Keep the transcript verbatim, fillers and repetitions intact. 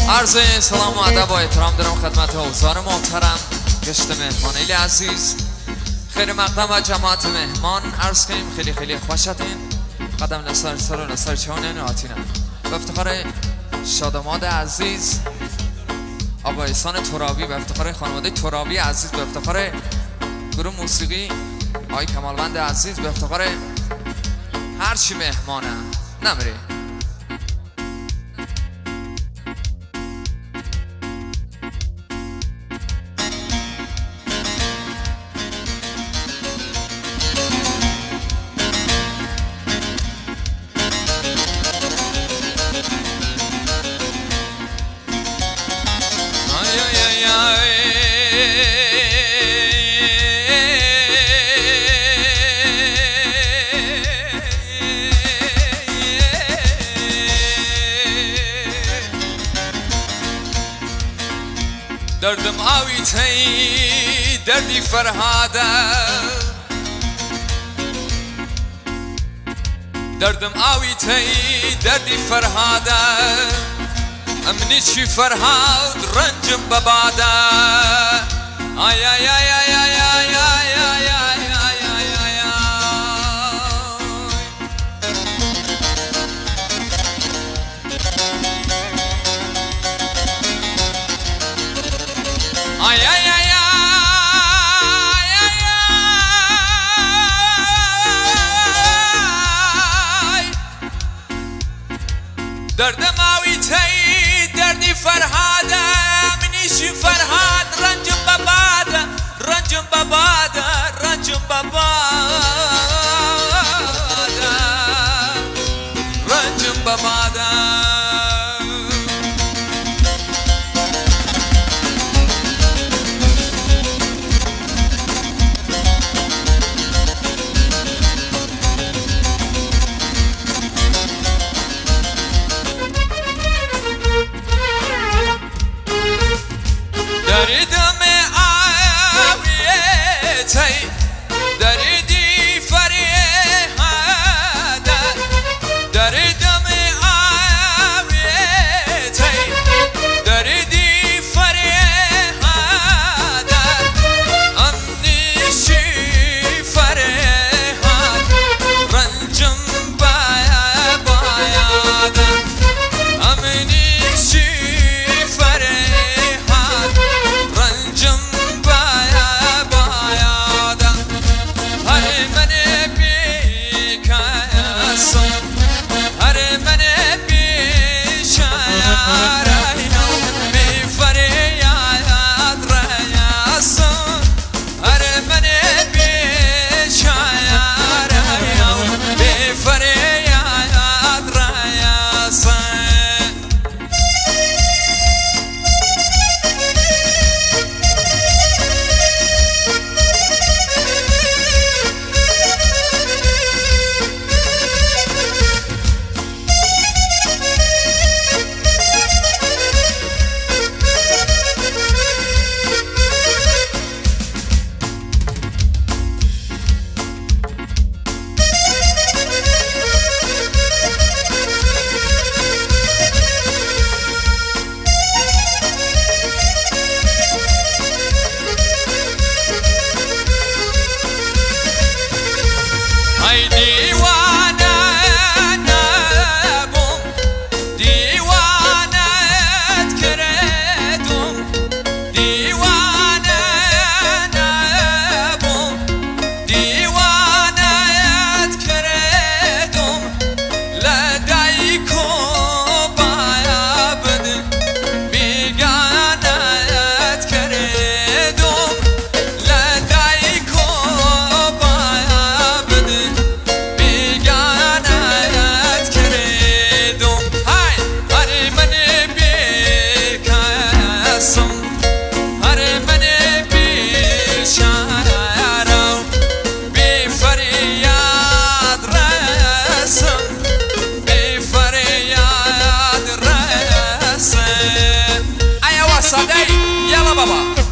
عرض سلام و ادب و احترام دارم خدمت حضار محترم گشت مهمانی عزیز. خیلی مقدم و جماعت مهمان عرض کنیم خیلی خیلی خوشتین. قدم لسر سر و لسر چون آتینم به افتخار شادماد عزیز آقا احسان ترابی، به افتخار خانواده ترابی عزیز، به افتخار گروه موسیقی آقای کمالوند عزیز، به افتخار هرچی مهمانه نمیری. دردم آوی تی دردی فرهاده، دردم آوی تی دردی فرهاده، امنی چی فرهاد رنجم بباده. آی آی آی آی آی آی آی آی آی آی آی آی آی آی دردم آوی تی دردی فرهاده، منیشی فرهاد رنجم بباده، رنجم بباده، رنجم بباده، رنجم بباده. دردم آوی تی دردی فرهاده، دردم آوی تی دردی فرهاده، امنیشی فرهاد رنجم بباده، امنیشی Yalla baba.